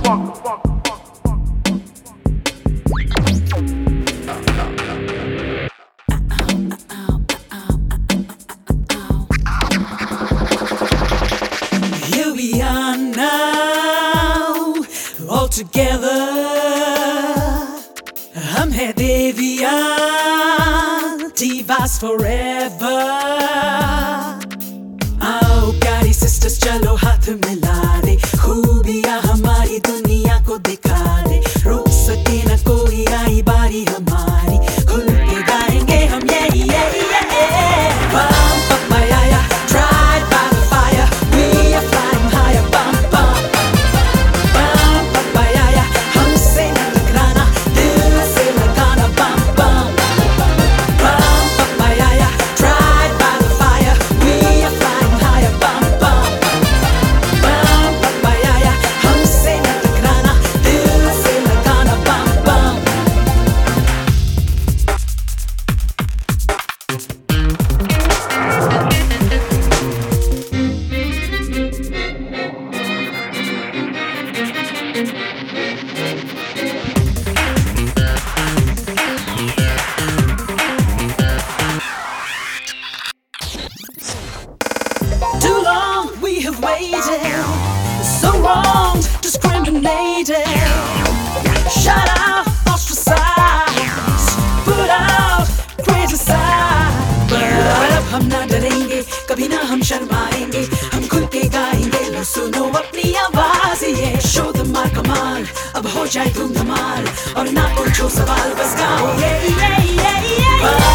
Here we are now, all together. हम है देविया, divas forever. आओ प्यारी sisters चलो हाथ मिला दे, खूबियाँ हमारी दुनिया को दिखा दे. रोक सके न कोई आई बारी हमारी, खुल के गाएंगे हम Bum bum mayaya, tried by the fire, we are flying higher. Bum bum bum bum mayaya, हमसे न टकराना, दिल से लगाना. Bum bum bum bum mayaya, tried by the fire, we are flying higher. Bum bum bum bum mayaya, हमसे न टकराना, दिल से लगाना. Bum bum. Too long we have waited, so wrong, discriminated. Shut out, ostracized, put out, criticized. But अब हम ना डरेंगे, कभी ना हम शर्माएंगे, हम खुल के गाएंगे. लो सुनो अपनी आवाज़ ये, show them our कमाल. अब हो जाए धूम धमाल, और ना पूछो सवाल, बस गाओ ये.